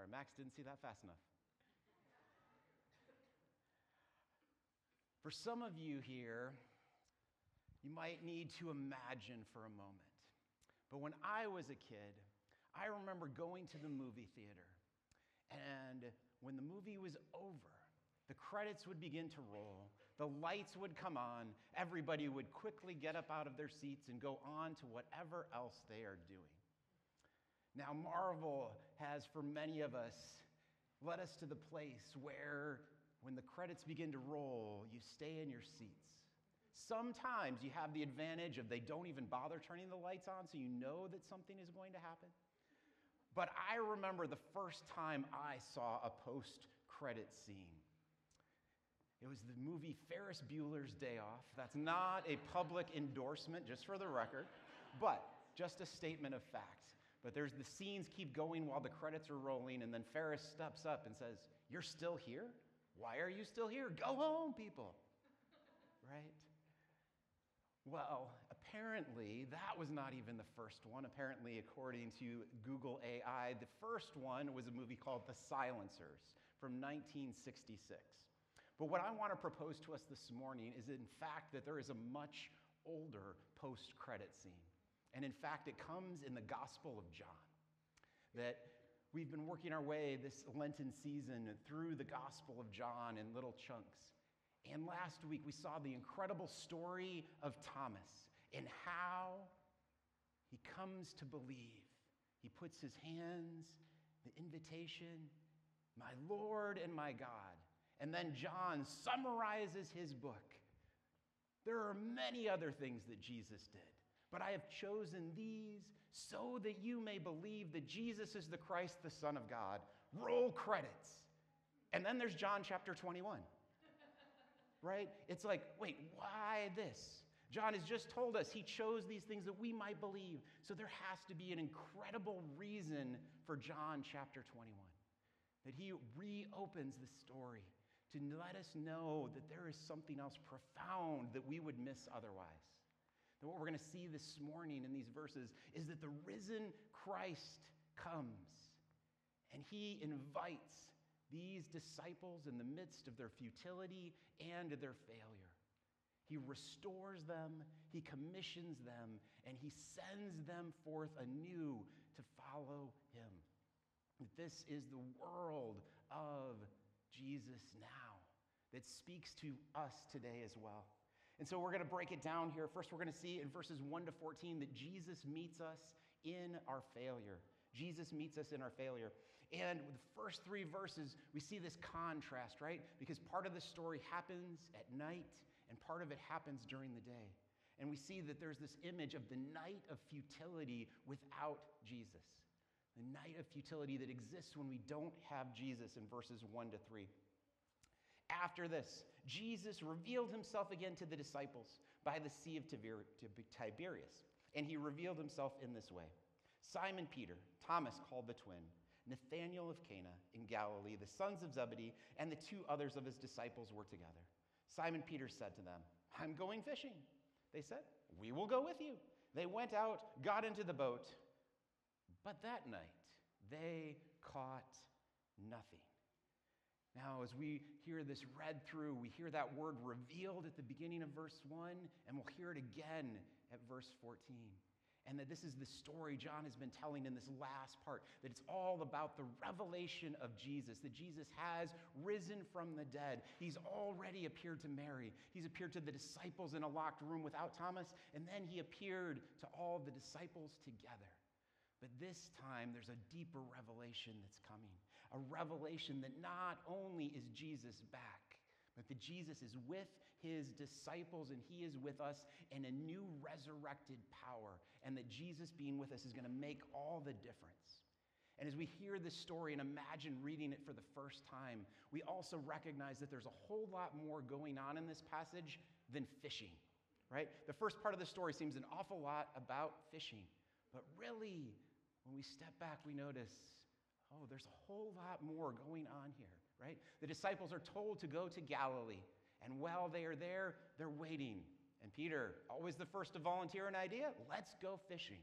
Sorry, Max didn't see that fast enough. For some of you here, you might need to imagine for a moment. But when I was a kid, I remember going to the movie theater. And when the movie was over, the credits would begin to roll, the lights would come on, everybody would quickly get up out of their seats and go on to whatever else they are doing. Now, Marvel has, for many of us, led us to the place where when the credits begin to roll, you stay in your seats. Sometimes you have the advantage of they don't even bother turning the lights on, so you know that something is going to happen. But I remember the first time I saw a post-credit scene. It was the movie Ferris Bueller's Day Off. That's not a public endorsement, just for the record, but just a statement of fact. But the scenes keep going while the credits are rolling, and then Ferris steps up and says, "You're still here? Why are you still here? Go home, people." Right? Well, apparently, that was not even the first one. Apparently, according to Google AI, the first one was a movie called The Silencers from 1966. But what I want to propose to us this morning is, in fact, that there is a much older post-credit scene. And in fact, it comes in the Gospel of John. That we've been working our way this Lenten season through the Gospel of John in little chunks. And last week, we saw the incredible story of Thomas and how he comes to believe. He puts his hands, the invitation, "My Lord and my God." And then John summarizes his book. There are many other things that Jesus did, but I have chosen these so that you may believe that Jesus is the Christ, the Son of God. Roll credits. And then there's John chapter 21. Right? It's like, wait, why this? John has just told us he chose these things that we might believe. So there has to be an incredible reason for John chapter 21. That he reopens the story to let us know that there is something else profound that we would miss otherwise. That what we're going to see this morning in these verses is that the risen Christ comes and he invites these disciples in the midst of their futility and their failure. He restores them, he commissions them, and he sends them forth anew to follow him. This is the world of Jesus now that speaks to us today as well. And so we're going to break it down here. First, we're going to see in verses 1 to 14 that Jesus meets us in our failure. Jesus meets us in our failure. And with the first 3 verses, we see this contrast, right? Because part of the story happens at night, and part of it happens during the day. And we see that there's this image of the night of futility without Jesus. The night of futility that exists when we don't have Jesus in verses 1 to 3. After this, Jesus revealed himself again to the disciples by the Sea of Tiberias. And he revealed himself in this way. Simon Peter, Thomas called the twin, Nathanael of Cana in Galilee, the sons of Zebedee, and the 2 others of his disciples were together. Simon Peter said to them, "I'm going fishing." They said, "We will go with you." They went out, got into the boat, but that night they caught nothing. Now, as we hear this read through, we hear that word revealed at the beginning of verse 1, and we'll hear it again at verse 14. And that this is the story John has been telling in this last part, that it's all about the revelation of Jesus, that Jesus has risen from the dead. He's already appeared to Mary. He's appeared to the disciples in a locked room without Thomas, and then he appeared to all the disciples together. But this time, there's a deeper revelation that's coming, a revelation that not only is Jesus back, but that Jesus is with his disciples and he is with us in a new resurrected power, and that Jesus being with us is going to make all the difference. And as we hear this story and imagine reading it for the first time, we also recognize that there's a whole lot more going on in this passage than fishing, right? The first part of the story seems an awful lot about fishing, but really, when we step back, we notice, oh, there's a whole lot more going on here, right? The disciples are told to go to Galilee, and while they are there, they're waiting. And Peter, always the first to volunteer an idea, let's go fishing.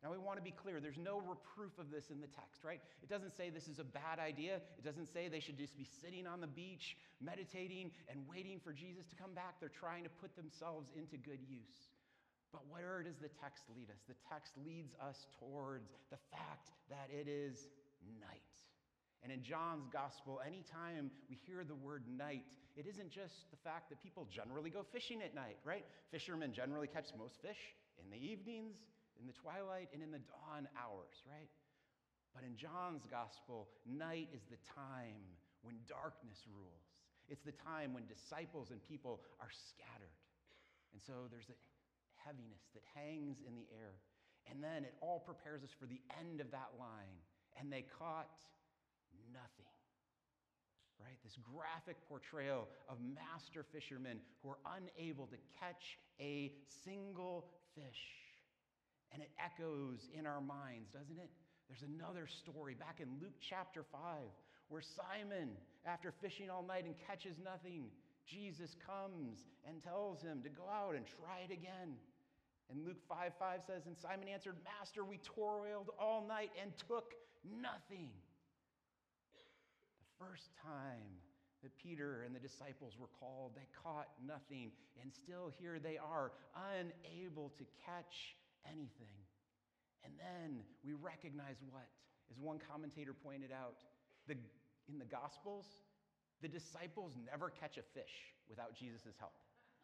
Now, we want to be clear. There's no reproof of this in the text, right? It doesn't say this is a bad idea. It doesn't say they should just be sitting on the beach, meditating, and waiting for Jesus to come back. They're trying to put themselves into good use. But where does the text lead us? The text leads us towards the fact that it is night. And in John's gospel, anytime we hear the word night, it isn't just the fact that people generally go fishing at night, right? Fishermen generally catch most fish in the evenings, in the twilight, and in the dawn hours, right? But in John's gospel, night is the time when darkness rules. It's the time when disciples and people are scattered. And so there's a heaviness that hangs in the air. And then it all prepares us for the end of that line. And they caught nothing. Right? This graphic portrayal of master fishermen who are unable to catch a single fish. And it echoes in our minds, doesn't it? There's another story back in Luke chapter 5 where Simon, after fishing all night and catches nothing, Jesus comes and tells him to go out and try it again. And Luke 5:5 says, and Simon answered, Master, we toiled all night and took nothing. The first time that Peter and the disciples were called, they caught nothing. And still here they are, unable to catch anything. And then we recognize what? As one commentator pointed out, in the Gospels, the disciples never catch a fish without Jesus' help.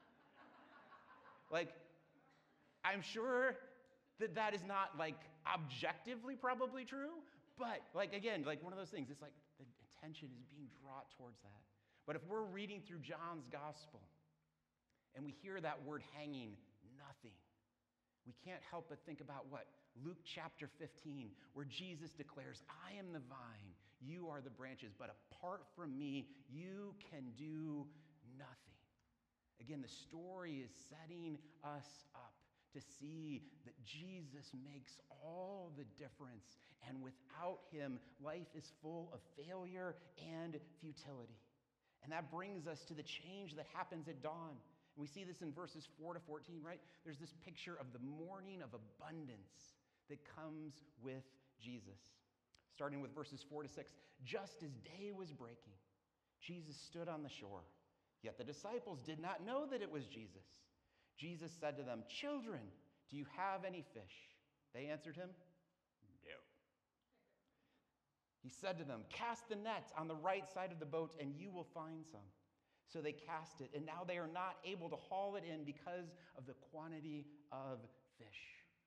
Like, I'm sure that is not, like, objectively probably true, but, like, again, like one of those things, it's like the attention is being drawn towards that. But if we're reading through John's Gospel and we hear that word hanging, nothing, we can't help but think about what? Luke chapter 15, where Jesus declares, I am the vine, you are the branches, but apart from me, you can do nothing. Again, the story is setting us up to see that Jesus makes all the difference, and without him, life is full of failure and futility. And that brings us to the change that happens at dawn. And we see this in verses 4 to 14, right? There's this picture of the morning of abundance that comes with Jesus. Starting with verses 4 to 6, just as day was breaking, Jesus stood on the shore. Yet the disciples did not know that it was Jesus. Jesus said to them, children, do you have any fish? They answered him, no. He said to them, cast the net on the right side of the boat and you will find some. So they cast it, and now they are not able to haul it in because of the quantity of fish.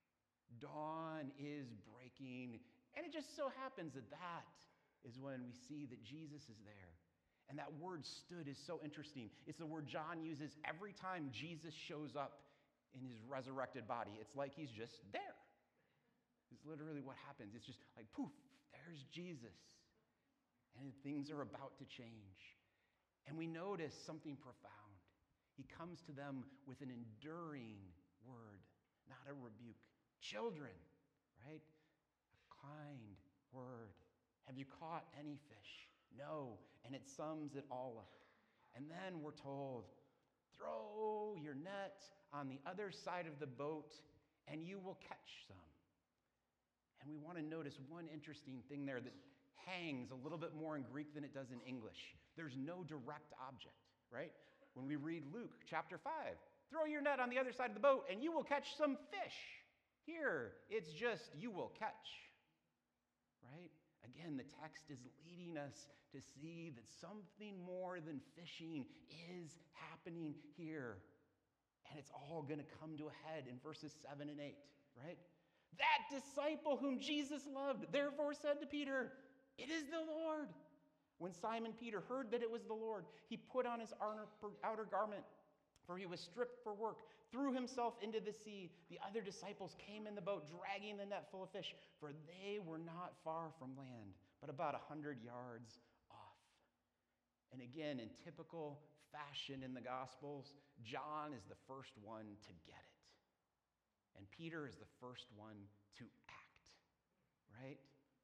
Dawn is breaking, and it just so happens that that is when we see that Jesus is there. And that word stood is so interesting. It's the word John uses every time Jesus shows up in his resurrected body. It's like he's just there. It's literally what happens. It's just like, poof, there's Jesus. And things are about to change. And we notice something profound. He comes to them with an enduring word, not a rebuke. Children, right? A kind word. Have you caught any fish? No. And it sums it all up. And then we're told, throw your net on the other side of the boat and you will catch some. And we want to notice one interesting thing there that hangs a little bit more in Greek than it does in English. There's no direct object, right? When we read Luke chapter 5, throw your net on the other side of the boat and you will catch some fish. Here, it's just you will catch, right? Again, the text is leading us to see that something more than fishing is happening here. And it's all going to come to a head in verses 7 and 8, right? That disciple whom Jesus loved, therefore said to Peter, it is the Lord. When Simon Peter heard that it was the Lord, he put on his outer garment, for he was stripped for work, threw himself into the sea. The other disciples came in the boat, dragging the net full of fish, for they were not far from land, but about 100 yards off. And again, in typical fashion in the Gospels, John is the first one to get it. And Peter is the first one to act, right?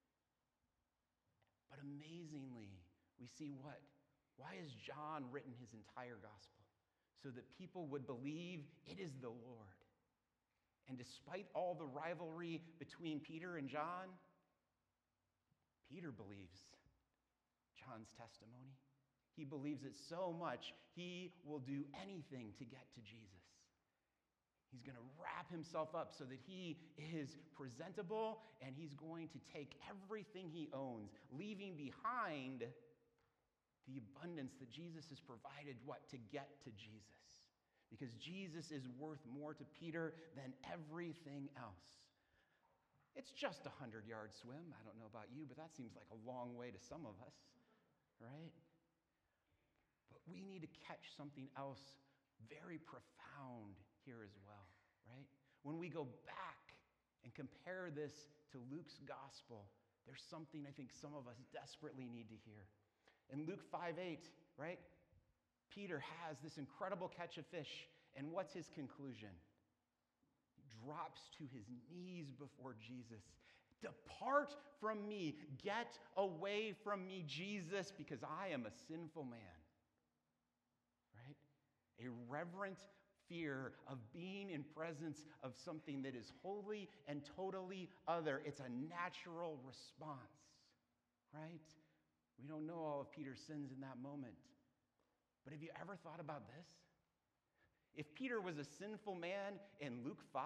But amazingly, we see what? Why has John written his entire gospel? So that people would believe it is the Lord. And despite all the rivalry between Peter and John, Peter believes John's testimony. He believes it so much, he will do anything to get to Jesus. He's going to wrap himself up so that he is presentable, and he's going to take everything he owns, leaving behind the abundance that Jesus has provided, to get to Jesus. Because Jesus is worth more to Peter than everything else. It's just a 100-yard swim. I don't know about you, but that seems like a long way to some of us, right? But we need to catch something else very profound here as well, right? When we go back and compare this to Luke's gospel, there's something I think some of us desperately need to hear. In Luke 5:8, right? Peter has this incredible catch of fish, and what's his conclusion? He drops to his knees before Jesus. Depart from me, get away from me, Jesus, because I am a sinful man. Right? A reverent fear of being in presence of something that is holy and totally other. It's a natural response, right? We don't know all of Peter's sins in that moment. But have you ever thought about this? If Peter was a sinful man in Luke 5,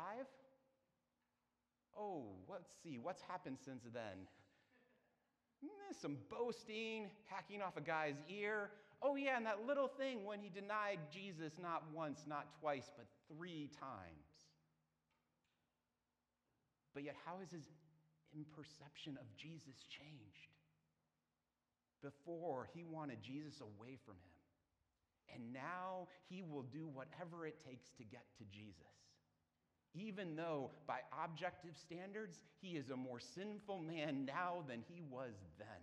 let's see, what's happened since then? Some boasting, hacking off a guy's ear. Oh yeah, and that little thing when he denied Jesus not once, not twice, but 3 times. But yet, how has his imperception of Jesus changed? Before, he wanted Jesus away from him. And now he will do whatever it takes to get to Jesus. Even though, by objective standards, he is a more sinful man now than he was then.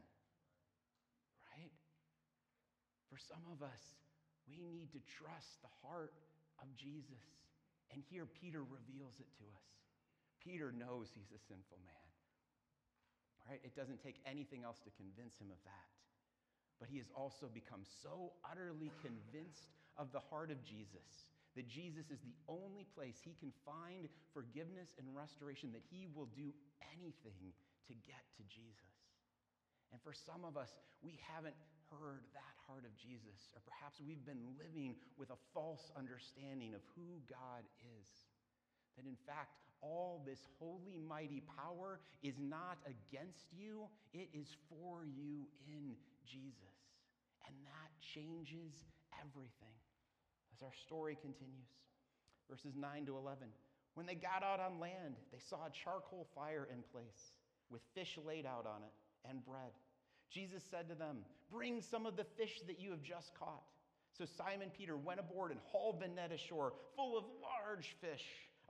Right? For some of us, we need to trust the heart of Jesus. And here Peter reveals it to us. Peter knows he's a sinful man. Right? It doesn't take anything else to convince him of that. But he has also become so utterly convinced of the heart of Jesus that Jesus is the only place he can find forgiveness and restoration, that he will do anything to get to Jesus. And for some of us, we haven't heard that heart of Jesus, or perhaps we've been living with a false understanding of who God is. That in fact, all this holy, mighty power is not against you, it is for you in Jesus. And that changes everything. As our story continues, verses 9 to 11. When they got out on land, they saw a charcoal fire in place, with fish laid out on it, and bread. Jesus said to them, "Bring some of the fish that you have just caught." So Simon Peter went aboard and hauled the net ashore, full of large fish,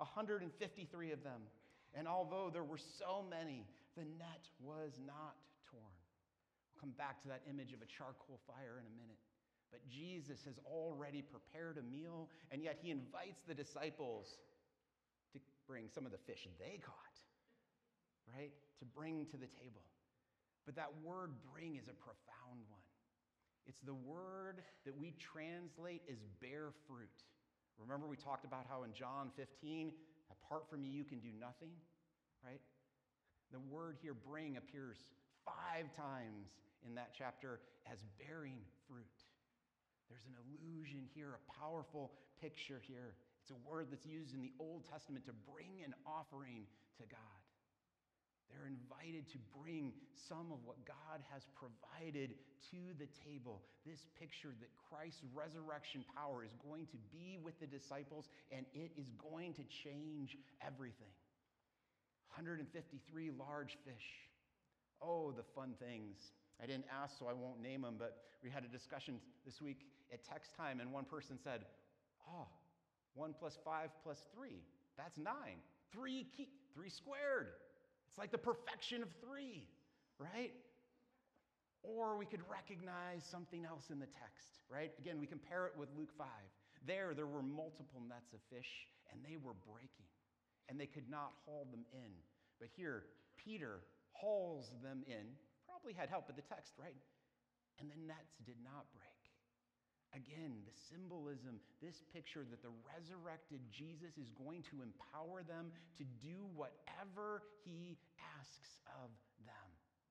153 of them. And although there were so many, the net was not torn. We'll come back to that image of a charcoal fire in a minute. But Jesus has already prepared a meal, and yet he invites the disciples to bring some of the fish they caught, right? To bring to the table. But that word bring is a profound one. It's the word that we translate as bear fruit. Remember we talked about how in John 15, apart from me, you can do nothing, right? The word here, bring, appears 5 times in that chapter as bearing fruit. There's an allusion here, a powerful picture here. It's a word that's used in the Old Testament to bring an offering to God. They're invited to bring some of what God has provided to the table. This picture that Christ's resurrection power is going to be with the disciples, and it is going to change everything. 153 large fish. Oh, the fun things. I didn't ask, so I won't name them, but we had a discussion this week at text time, and one person said, 1 + 5 + 3, that's 9. 3 squared. It's like the perfection of 3, right? Or we could recognize something else in the text, right? Again, we compare it with Luke 5. There were multiple nets of fish, and they were breaking, and they could not haul them in. But here, Peter hauls them in, probably had help with the text, right? And the nets did not break. Again, the symbolism, this picture that the resurrected Jesus is going to empower them to do whatever he asks of them.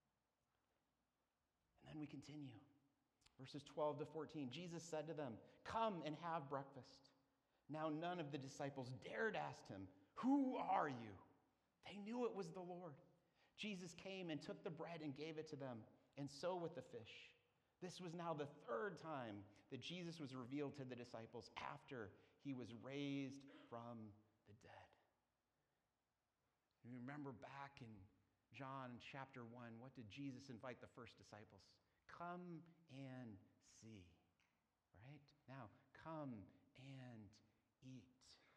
And then we continue. Verses 12 to 14, Jesus said to them, "Come and have breakfast." Now none of the disciples dared ask him, "Who are you?" They knew it was the Lord. Jesus came and took the bread and gave it to them, and so with the fish. This was now the third time that Jesus was revealed to the disciples after he was raised from the dead. You remember back in John chapter 1, what did Jesus invite the first disciples? Come and see, right? Now, come and eat.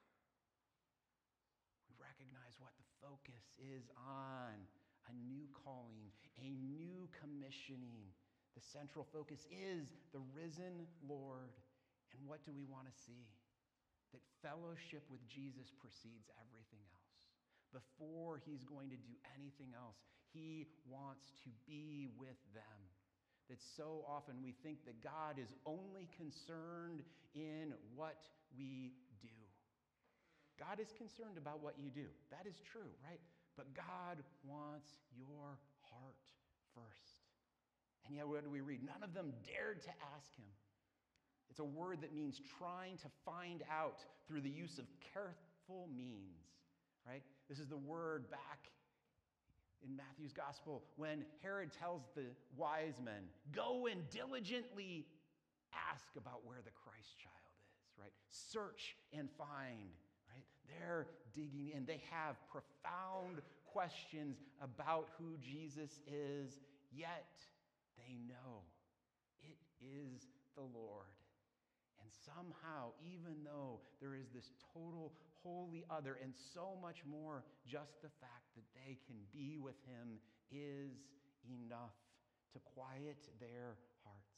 We recognize what the focus is on: a new calling, a new commissioning. The central focus is the risen Lord. And what do we want to see? That fellowship with Jesus precedes everything else. Before he's going to do anything else, he wants to be with them. That so often we think that God is only concerned in what we do. God is concerned about what you do. That is true, right? But God wants your heart first. And yet, what do we read? None of them dared to ask him. It's a word that means trying to find out through the use of careful means, right? This is the word back in Matthew's gospel when Herod tells the wise men, "Go and diligently ask about where the Christ child is," right? Search and find, right? They're digging in. They have profound questions about who Jesus is, yet they know it is the Lord. And somehow, even though there is this total holy other and so much more, just the fact that they can be with him is enough to quiet their hearts.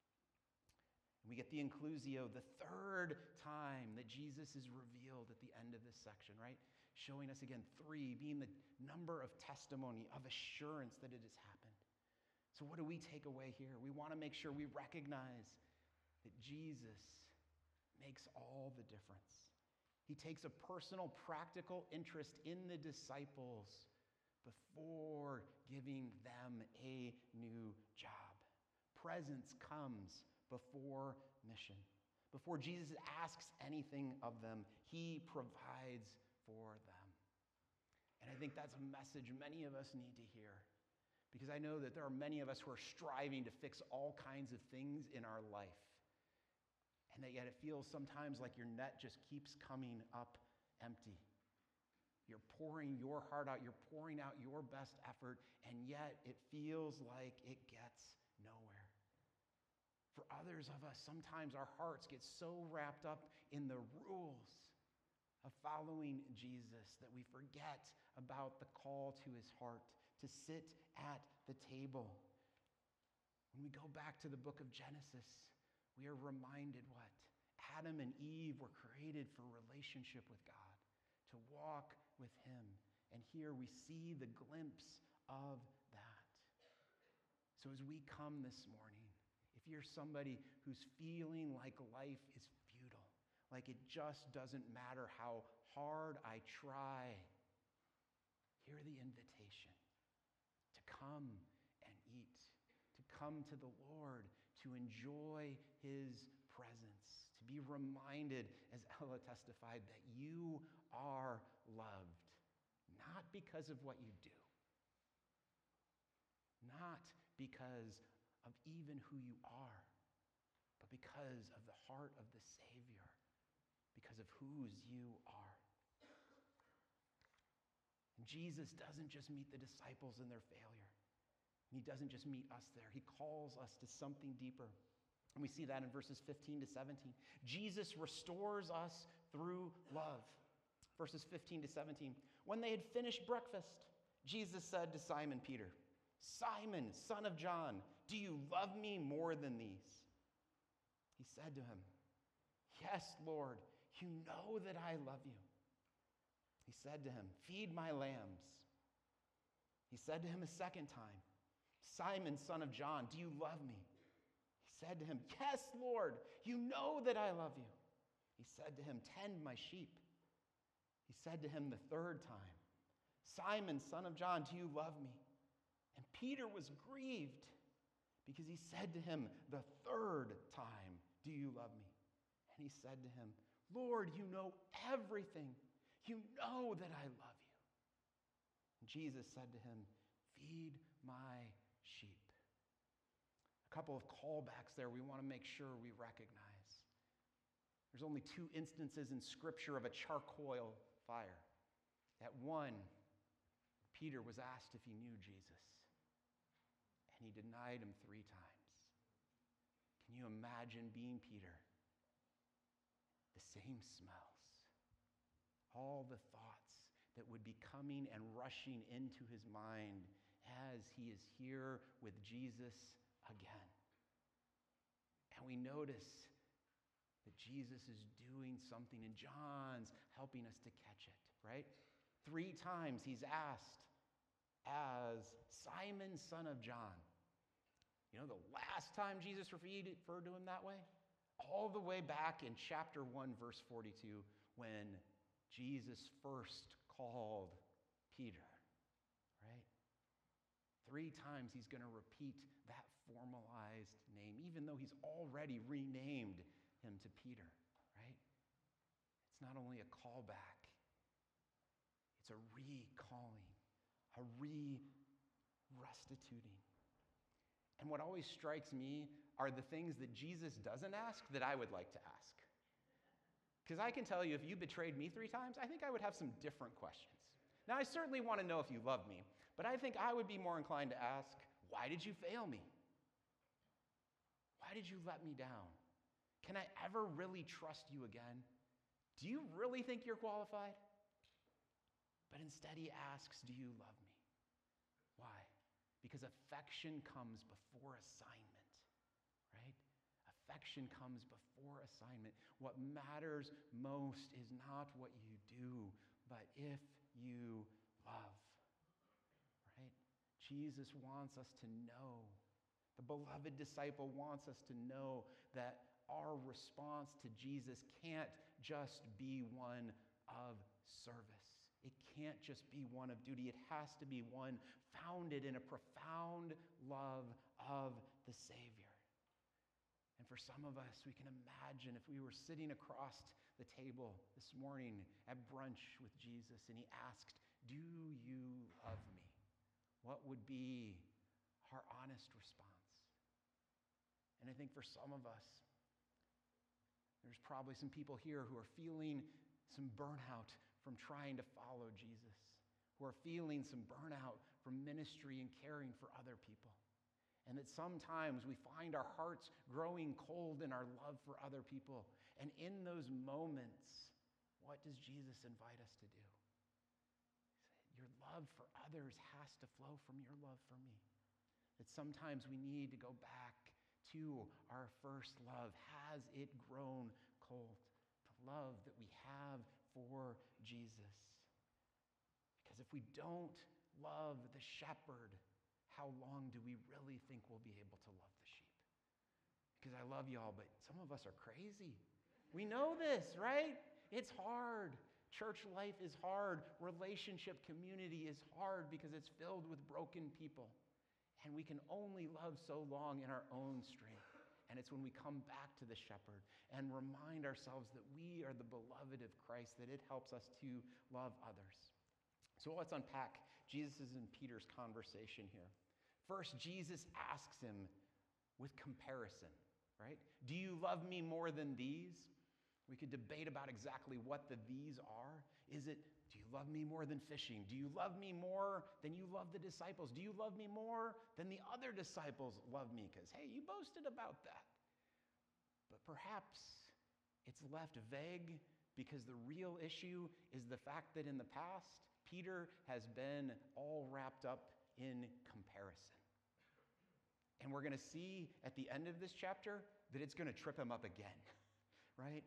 And we get the inclusio, the third time that Jesus is revealed at the end of this section, right? Showing us again, 3 being the number of testimony, of assurance that it has happened. So what do we take away here? We want to make sure we recognize that Jesus makes all the difference. He takes a personal, practical interest in the disciples before giving them a new job. Presence comes before mission. Before Jesus asks anything of them, he provides for them. And I think that's a message many of us need to hear. Because I know that there are many of us who are striving to fix all kinds of things in our life. And that yet it feels sometimes like your net just keeps coming up empty. You're pouring your heart out, you're pouring out your best effort, and yet it feels like it gets nowhere. For others of us, sometimes our hearts get so wrapped up in the rules of following Jesus that we forget about the call to his heart to sit at the table. When we go back to the book of Genesis, we are reminded what? Adam and Eve were created for relationship with God, to walk with him. And here we see the glimpse of that. So as we come this morning, if you're somebody who's feeling like life is futile, like it just doesn't matter how hard I try, hear the invitation to come and eat, to come to the Lord, to enjoy his presence, to be reminded, as Ella testified, that you are loved, not because of what you do, not because of even who you are, but because of the heart of the Savior, because of whose you are. And Jesus doesn't just meet the disciples in their failure. And he doesn't just meet us there. He calls us to something deeper. And we see that in verses 15 to 17. Jesus restores us through love. Verses 15 to 17. When they had finished breakfast, Jesus said to Simon Peter, "Simon, son of John, do you love me more than these?" He said to him, "Yes, Lord, you know that I love you." He said to him, "Feed my lambs." He said to him a second time, "Simon, son of John, do you love me?" He said to him, "Yes, Lord, you know that I love you." He said to him, "Tend my sheep." He said to him the third time, "Simon, son of John, do you love me?" And Peter was grieved because he said to him the third time, "Do you love me?" And he said to him, "Lord, you know everything. You know that I love you." And Jesus said to him, "Feed my sheep." A couple of callbacks there we want to make sure we recognize. There's only 2 instances in Scripture of a charcoal fire. At one, Peter was asked if he knew Jesus, and he denied him 3 times. Can you imagine being Peter? The same smells, all the thoughts that would be coming and rushing into his mind as he is here with Jesus again. And we notice that Jesus is doing something, and John's helping us to catch it, right? 3 times he's asked as Simon, son of John. You know the last time Jesus referred to him that way? All the way back in chapter 1, verse 42, when Jesus first called Peter, right? 3 times he's going to repeat that formalized name, even though he's already renamed him to Peter, right? It's not only a callback, it's a recalling, a restituting. And what always strikes me are the things that Jesus doesn't ask that I would like to ask. Because I can tell you, if you betrayed me 3 times, I think I would have some different questions. Now, I certainly want to know if you love me, but I think I would be more inclined to ask, why did you fail me? Why did you let me down? Can I ever really trust you again? Do you really think you're qualified? But instead he asks, do you love me? Why? Because affection comes before assignment, right? Affection comes before assignment. What matters most is not what you do, but if you love, right? Jesus wants us to know. The beloved disciple wants us to know that our response to Jesus can't just be one of service. It can't just be one of duty. It has to be one founded in a profound love of the Savior. And for some of us, we can imagine if we were sitting across the table this morning at brunch with Jesus and he asked, "Do you love me?" What would be our honest response? And I think for some of us, there's probably some people here who are feeling some burnout from trying to follow Jesus, who are feeling some burnout from ministry and caring for other people. And that sometimes we find our hearts growing cold in our love for other people. And in those moments, what does Jesus invite us to do? Your love for others has to flow from your love for me. That sometimes we need to go back to our first love. Has it grown cold? The love that we have for Jesus. Because if we don't love the shepherd, how long do we really think we'll be able to love the sheep? Because I love y'all, but some of us are crazy. We know this, right? It's hard. Church life is hard. Relationship community is hard because it's filled with broken people. And we can only love so long in our own strength. And it's when we come back to the shepherd and remind ourselves that we are the beloved of Christ, that it helps us to love others. So let's unpack Jesus' and Peter's conversation here. First, Jesus asks him with comparison, right? Do you love me more than these? We could debate about exactly what the these are. Is it, do you love me more than fishing? Do you love me more than you love the disciples? Do you love me more than the other disciples love me? Because, hey, you boasted about that. But perhaps it's left vague because the real issue is the fact that in the past, Peter has been all wrapped up in comparison. And we're going to see at the end of this chapter that it's going to trip him up again, right?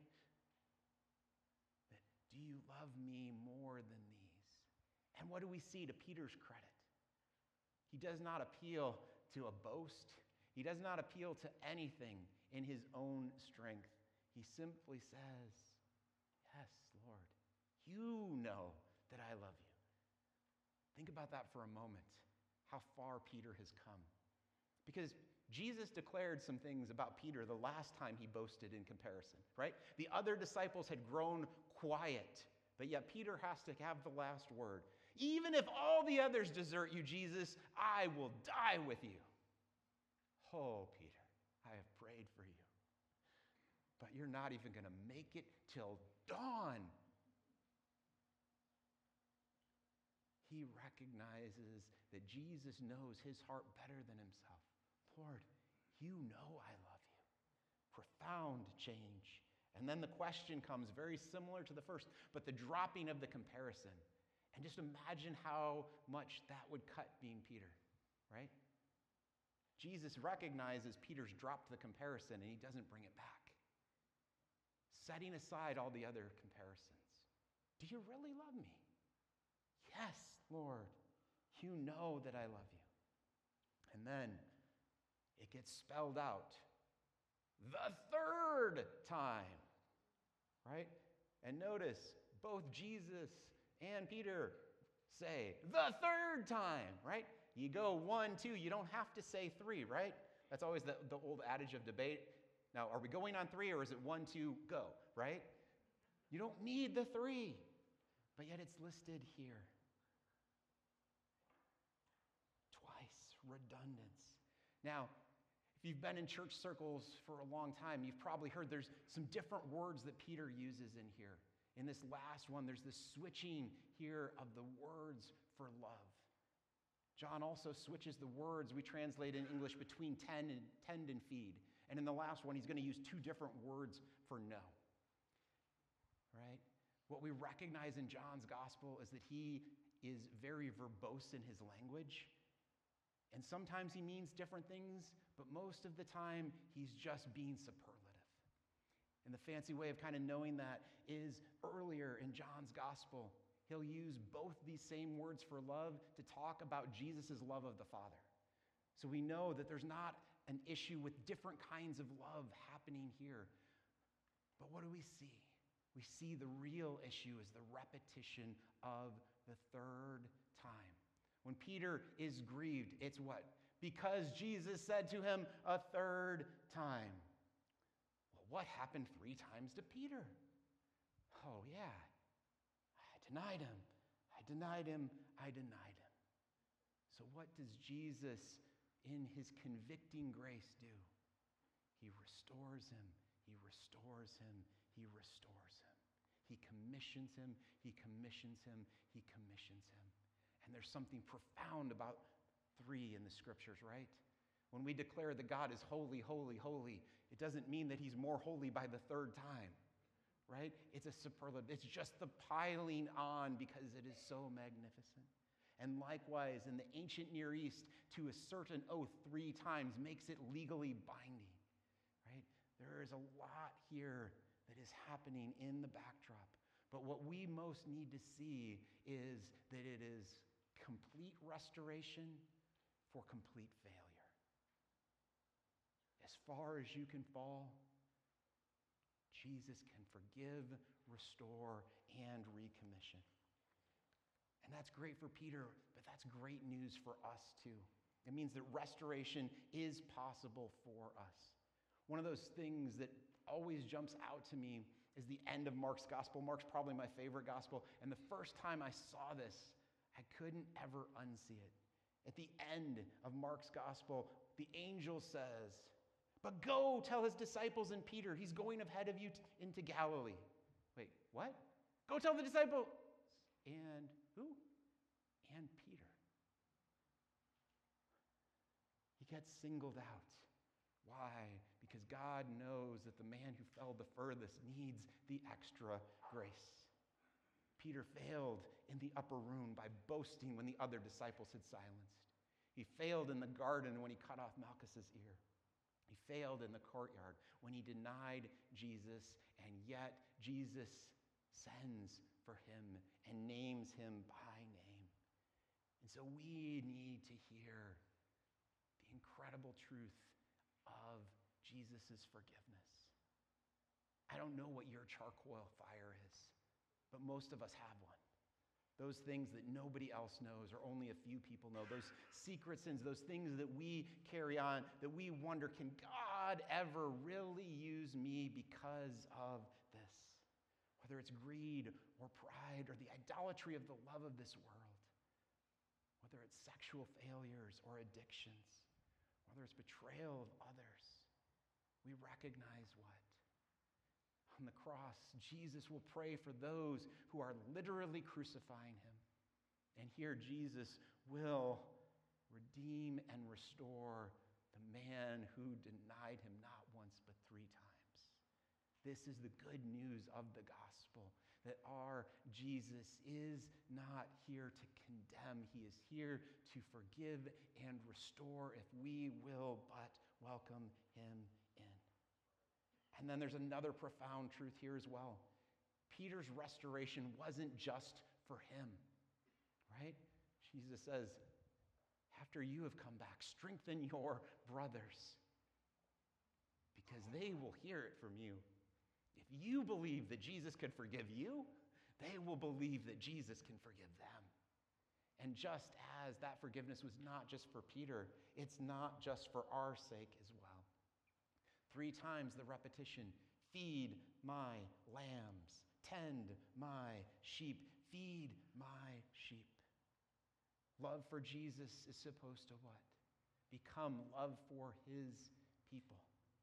That, do you love me more than these? And what do we see to Peter's credit? He does not appeal to a boast. He does not appeal to anything in his own strength. He simply says, yes, Lord, you know that I love you. Think about that for a moment, how far Peter has come. Because Jesus declared some things about Peter the last time he boasted in comparison, right? The other disciples had grown quiet, but yet Peter has to have the last word. Even if all the others desert you, Jesus, I will die with you. Oh, Peter, I have prayed for you. But you're not even going to make it till dawn. He recognizes that Jesus knows his heart better than himself. Lord, you know I love you. Profound change. And then the question comes very similar to the first, but the dropping of the comparison. And just imagine how much that would cut being Peter, right? Jesus recognizes Peter's dropped the comparison and he doesn't bring it back. Setting aside all the other comparisons. Do you really love me? Yes, Lord, you know that I love you. And then it gets spelled out the third time, right? And notice both Jesus and Peter say the third time, right? You go 1, 2, you don't have to say 3, right? That's always the old adage of debate. Now, are we going on 3 or is it 1, 2, go, right? You don't need the 3, but yet it's listed here. Redundance. Now, if you've been in church circles for a long time, you've probably heard there's some different words that Peter uses in here. In this last one, there's this switching here of the words for love. John also switches the words we translate in English between tend and feed. And in the last one, he's going to use 2 different words for no. Right? What we recognize in John's gospel is that he is very verbose in his language. And sometimes he means different things, but most of the time he's just being superlative. And the fancy way of kind of knowing that is earlier in John's gospel, he'll use both these same words for love to talk about Jesus' love of the Father. So we know that there's not an issue with different kinds of love happening here. But what do we see? We see the real issue is the repetition of the third time. When Peter is grieved, it's what? Because Jesus said to him a third time. Well, what happened 3 times to Peter? Oh, yeah. I denied him. I denied him. I denied him. So what does Jesus, in his convicting grace, do? He restores him. He restores him. He restores him. He commissions him. He commissions him. He commissions him. And there's something profound about 3 in the scriptures, right? When we declare that God is holy, holy, holy, it doesn't mean that he's more holy by the 3rd time, right? It's a superlative. It's just the piling on because it is so magnificent. And likewise, in the ancient Near East, to assert an oath 3 times makes it legally binding, right? There is a lot here that is happening in the backdrop. But what we most need to see is that it is complete restoration for complete failure. As far as you can fall, Jesus can forgive, restore, and recommission. And that's great for Peter, but that's great news for us too. It means that restoration is possible for us. One of those things that always jumps out to me is the end of Mark's gospel. Mark's probably my favorite gospel. And the first time I saw this, I couldn't ever unsee it. At the end of Mark's gospel, the angel says, but go tell his disciples and Peter, he's going ahead of you into Galilee. Wait, what? Go tell the disciples. And who? And Peter. He gets singled out. Why? Because God knows that the man who fell the furthest needs the extra grace. Peter failed in the upper room by boasting when the other disciples had silenced. He failed in the garden when he cut off Malchus's ear. He failed in the courtyard when he denied Jesus, and yet Jesus sends for him and names him by name. And so we need to hear the incredible truth of Jesus' forgiveness. I don't know what your charcoal fire is, but most of us have one. Those things that nobody else knows or only a few people know, those secret sins, those things that we carry on, that we wonder, can God ever really use me because of this? Whether it's greed or pride or the idolatry of the love of this world, whether it's sexual failures or addictions, whether it's betrayal of others, we recognize what? On the cross, Jesus will pray for those who are literally crucifying him. And here Jesus will redeem and restore the man who denied him not once but 3 times. This is the good news of the gospel, that our Jesus is not here to condemn. He is here to forgive and restore if we will but welcome him in. And then there's another profound truth here as well. Peter's restoration wasn't just for him, right? Jesus says, after you have come back, strengthen your brothers because they will hear it from you. If you believe that Jesus could forgive you, they will believe that Jesus can forgive them. And just as that forgiveness was not just for Peter, it's not just for our sake as well. 3 times the repetition, feed my lambs, tend my sheep, feed my sheep. Love for Jesus is supposed to what? Become love for his people.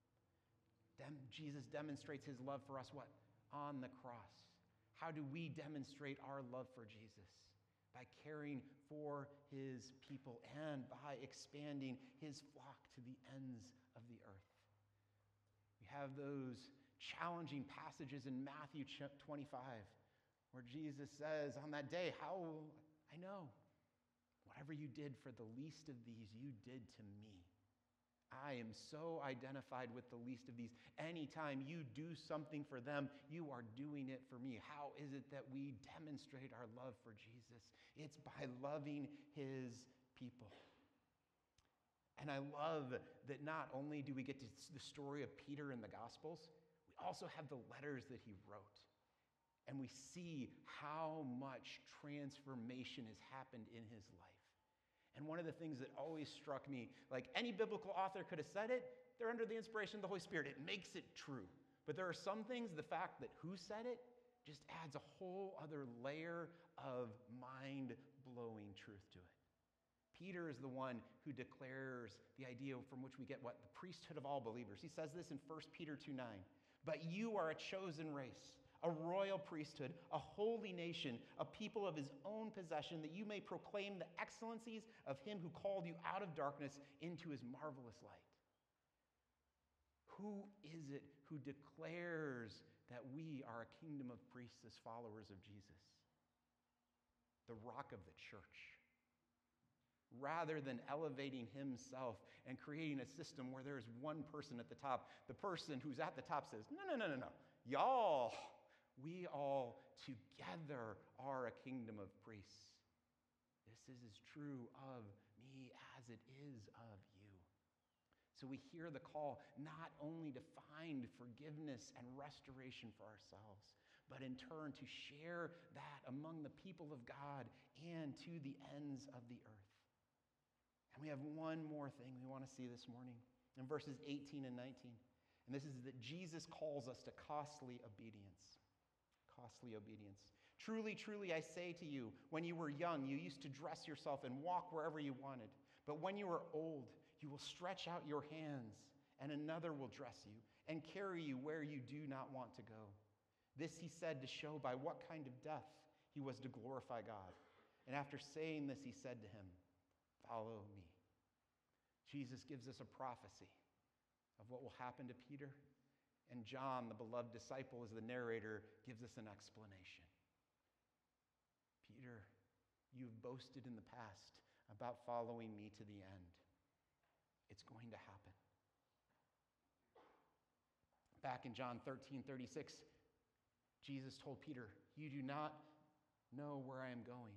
Jesus demonstrates his love for us what? On the cross. How do we demonstrate our love for Jesus? By caring for his people and by expanding his flock to the ends of the earth. We have those challenging passages in Matthew 25 where Jesus says on that day, I know, whatever you did for the least of these, you did to me. I am so identified with the least of these. Anytime you do something for them, you are doing it for me. How is it that we demonstrate our love for Jesus? It's by loving his people. And I love that not only do we get to the story of Peter in the Gospels, we also have the letters that he wrote. And we see how much transformation has happened in his life. And one of the things that always struck me, like any biblical author could have said it, they're under the inspiration of the Holy Spirit. It makes it true. But there are some things, the fact that who said it just adds a whole other layer of mind-blowing truth to it. Peter is the one who declares the idea from which we get what? The priesthood of all believers. He says this in 1 Peter 2:9. But you are a chosen race, a royal priesthood, a holy nation, a people of his own possession, that you may proclaim the excellencies of him who called you out of darkness into his marvelous light. Who is it who declares that we are a kingdom of priests as followers of Jesus? The rock of the church. Rather than elevating himself and creating a system where there's one person at the top, the person who's at the top says, no. Y'all, we all together are a kingdom of priests. This is as true of me as it is of you. So we hear the call not only to find forgiveness and restoration for ourselves, but in turn to share that among the people of God and to the ends of the earth. And we have one more thing we want to see this morning in verses 18 and 19. And this is that Jesus calls us to costly obedience. Costly obedience. Truly, truly, I say to you, when you were young, you used to dress yourself and walk wherever you wanted. But when you are old, you will stretch out your hands, and another will dress you and carry you where you do not want to go. This he said to show by what kind of death he was to glorify God. And after saying this, he said to him, follow me. Jesus gives us a prophecy of what will happen to Peter, and John, the beloved disciple, as the narrator, gives us an explanation. Peter, you've boasted in the past about following me to the end. It's going to happen. Back in John 13:36, Jesus told Peter, you do not know where I am going,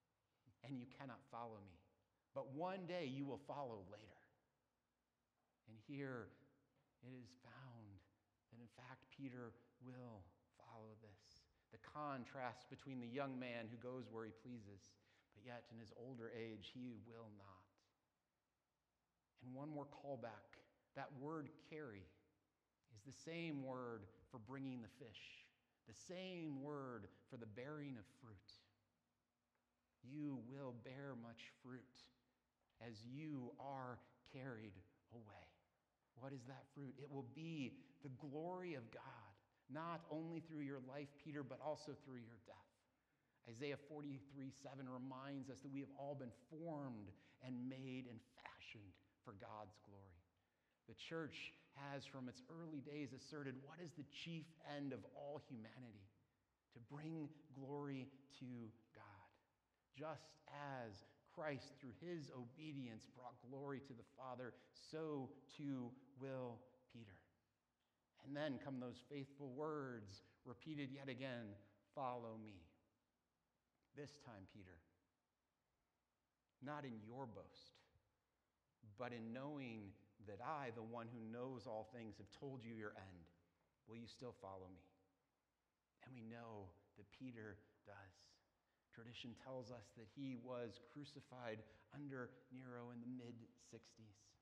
and you cannot follow me. But one day you will follow later. And here it is found that, in fact, Peter will follow this. The contrast between the young man who goes where he pleases, but yet in his older age, he will not. And one more callback. That word carry is the same word for bringing the fish, the same word for the bearing of fruit. You will bear much fruit as you are carried away. What is that fruit? It will be the glory of God, not only through your life, Peter, but also through your death. Isaiah 43:7 reminds us that we have all been formed and made and fashioned for God's glory. The church has, from its early days, asserted what is the chief end of all humanity? To bring glory to God. Just as Christ, through his obedience, brought glory to the Father, so too will Peter. And then come those faithful words, repeated yet again, follow me. This time, Peter, not in your boast, but in knowing that I, the one who knows all things, have told you your end. Will you still follow me? And we know that Peter does. Tradition tells us that he was crucified under Nero in the mid-60s.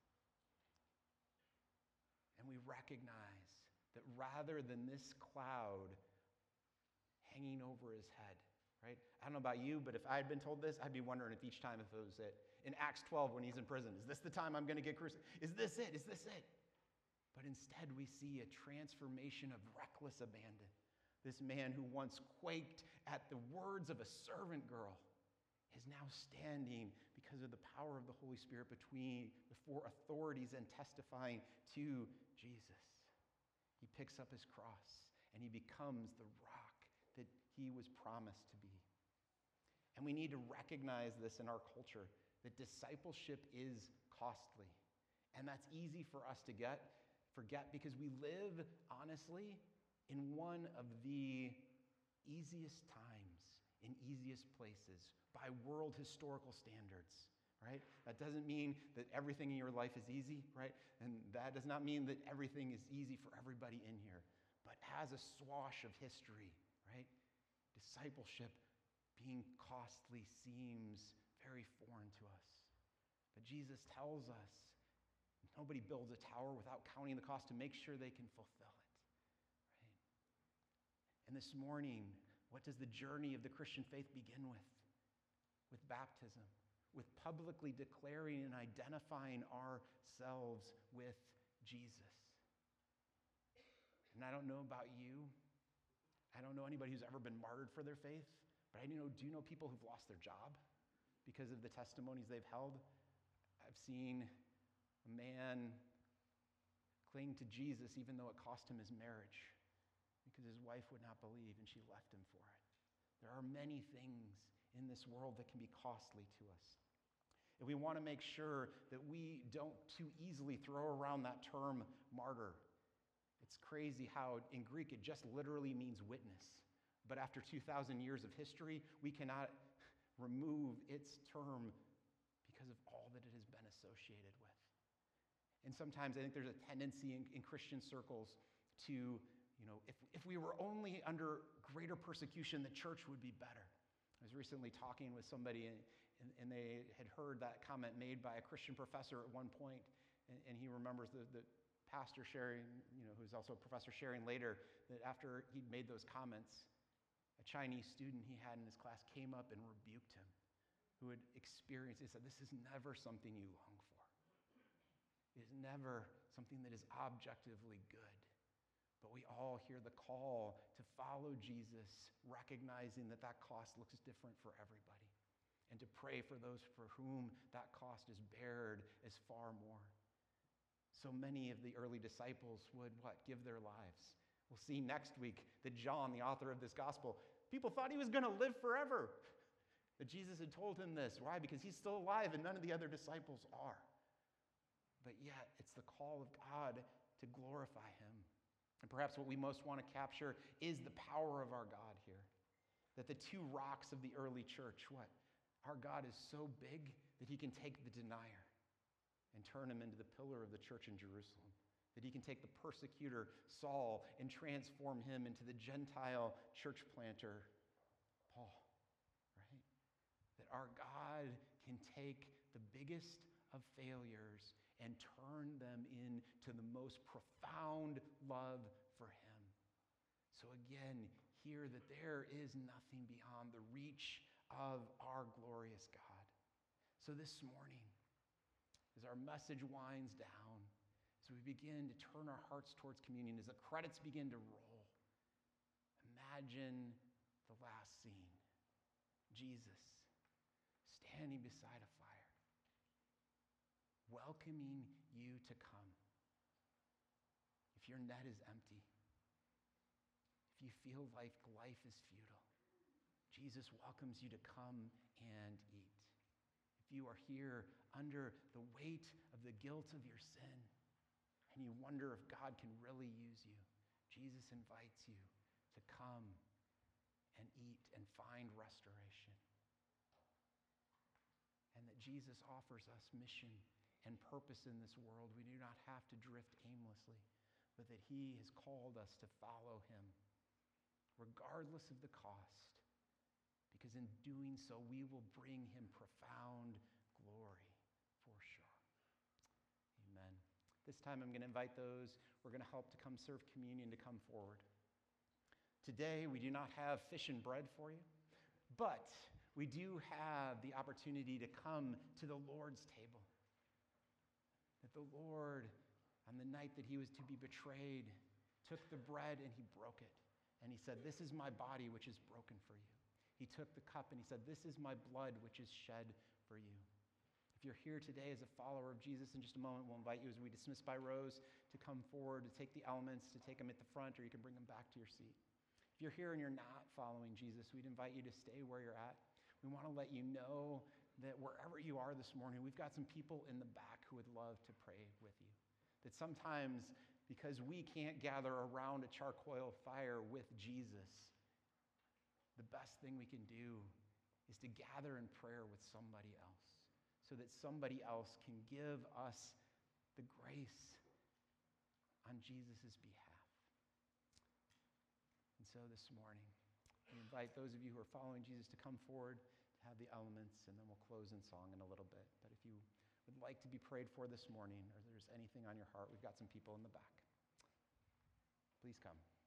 And we recognize that rather than this cloud hanging over his head, right? I don't know about you, but if I had been told this, I'd be wondering if each time if it was it. In Acts 12, when he's in prison, is this the time I'm going to get crucified? Is this it? Is this it? But instead, we see a transformation of reckless abandon. This man who once quaked at the words of a servant girl is now standing because of the power of the Holy Spirit before authorities and testifying to Jesus. He picks up his cross and he becomes the rock that he was promised to be. And we need to recognize this in our culture, that discipleship is costly. And that's easy for us to forget because we live, honestly, in one of the easiest times, in easiest places, by world historical standards, right? That doesn't mean that everything in your life is easy, right? And that does not mean that everything is easy for everybody in here. But as a swash of history, right? Discipleship being costly seems very foreign to us. But Jesus tells us nobody builds a tower without counting the cost to make sure they can fulfill it. Right? And this morning, what does the journey of the Christian faith begin with? With baptism, with publicly declaring and identifying ourselves with Jesus. And I don't know about you. I don't know anybody who's ever been martyred for their faith, but do you know people who've lost their job because of the testimonies they've held? I've seen a man cling to Jesus even though it cost him his marriage because his wife would not believe and she left him for it. There are many things in this world that can be costly to us. And we want to make sure that we don't too easily throw around that term martyr. It's crazy how in Greek it just literally means witness. But after 2,000 years of history, we cannot remove its term because of all that it has been associated with. And sometimes I think there's a tendency in Christian circles to, if we were only under greater persecution, the church would be better. I was recently talking with somebody, and they had heard that comment made by a Christian professor at one point, and he remembers the pastor sharing, who's also a professor, sharing later that after he'd made those comments, a Chinese student he had in his class came up and rebuked him, who had experienced, he said, this is never something you long for. It is never something that is objectively good. But we all hear the call to follow Jesus, recognizing that cost looks different for everybody, and to pray for those for whom that cost is bared as far more. So many of the early disciples would, give their lives. We'll see next week that John, the author of this gospel, people thought he was going to live forever. That Jesus had told him this. Why? Because he's still alive and none of the other disciples are. But yet, it's the call of God to glorify him. And perhaps what we most want to capture is the power of our God here. That the two rocks of the early church, our God is so big that he can take the denier. and turn him into the pillar of the church in Jerusalem. That he can take the persecutor Saul and transform him into the Gentile church planter Paul, right? That our God can take the biggest of failures and turn them into the most profound love for him. So again, hear that there is nothing beyond the reach of our glorious God. So this morning, as our message winds down, as we begin to turn our hearts towards communion, as the credits begin to roll, imagine the last scene. Jesus standing beside a fire, welcoming you to come. If your net is empty, if you feel like life is futile, Jesus welcomes you to come and eat. If you are here under the weight of the guilt of your sin and you wonder if God can really use you, Jesus invites you to come and eat and find restoration. And that Jesus offers us mission and purpose in this world. We do not have to drift aimlessly, but that he has called us to follow him, regardless of the cost, because in doing so, we will bring him profound glory for sure. Amen. This time I'm going to invite those we're going to help to come serve communion to come forward. Today, we do not have fish and bread for you, but we do have the opportunity to come to the Lord's table. That the Lord, on the night that he was to be betrayed, took the bread and he broke it. And he said, "This is my body, which is broken for you." He took the cup and he said, "This is my blood, which is shed for you." If you're here today as a follower of Jesus, in just a moment, we'll invite you as we dismiss by rows to come forward, to take the elements, to take them at the front, or you can bring them back to your seat. If you're here and you're not following Jesus, we'd invite you to stay where you're at. We want to let you know that wherever you are this morning, we've got some people in the back who would love to pray with you. That sometimes, because we can't gather around a charcoal fire with Jesus, the best thing we can do is to gather in prayer with somebody else, so that somebody else can give us the grace on Jesus' behalf. And so this morning, we invite those of you who are following Jesus to come forward, to have the elements, and then we'll close in song in a little bit. But if you would like to be prayed for this morning, or there's anything on your heart, we've got some people in the back. Please come.